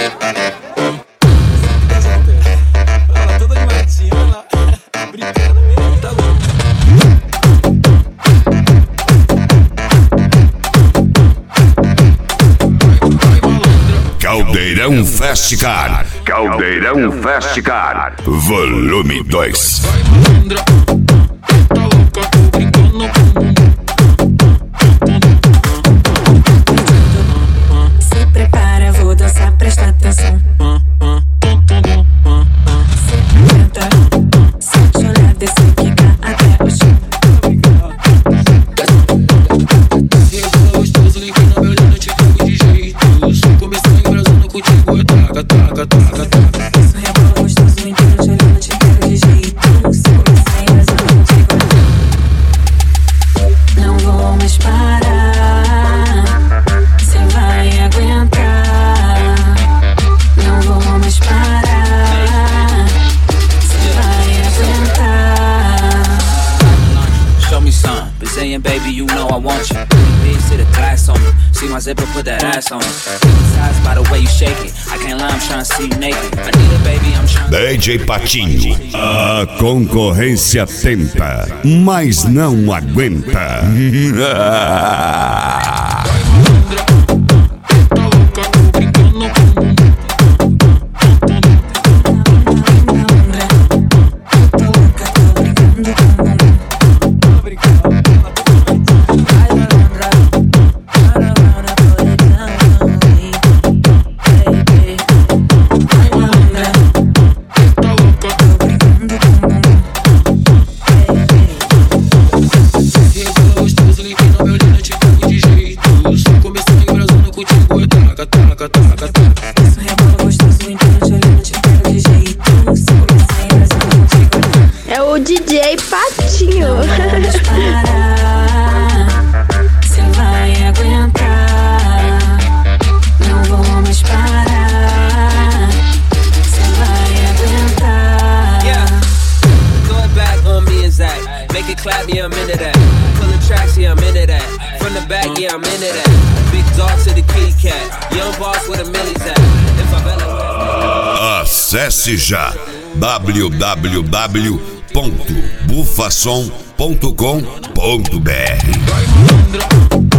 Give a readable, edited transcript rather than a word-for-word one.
Ela toda animadinha, olha lá. Brincando mesmo, tá louco. Caldeirão Festicar. Caldeirão Festicar. Volume 2. Vai malandra, tá louca, tô brincando com Se prepara, vou dançar, presta atenção. Se aguenta, sente olhar, descer, quicar até o chão. rebola gostoso, ninguém tá me olhando, eu te pego de jeito. Só começando embrasando contigo, é taca, taca, taca, taca. Isso rebola gostoso, ninguém te olhando, te pego de jeito. Se começar embrasando contigo, não vou mais parar. Cê vai aguentar. Não vou mais parar. Cê vai aguentar. Show me some, Brazilian baby, you know I want you. Bitch to the glass on me, see my zipper, put that ass on it. Besides by the way you shake it, I can't lie, I'm trying to see you naked. I need a baby, I'm trying. DJ Patinho. A concorrência tenta, mas não aguenta. Tá louca, tô brincando com Isso rebola gostoso, ninguém te olhando, te pego de jeito. Se começar embrasando contigo, É o DJ Patinho. não vou mais parar. Cê vai aguentar. Não vou mais parar. Cê vai aguentar. Yeah, throw it back on me and Zach. Make it clap, yeah, I'm into that. Pull the tracks, yeah, I'm into that. From the back, yeah, I'm into that. Big dog to the kitty cat. Young boss with a millie's at. If I've ever. Acesse já www.bufasom.com.br. vai malandra.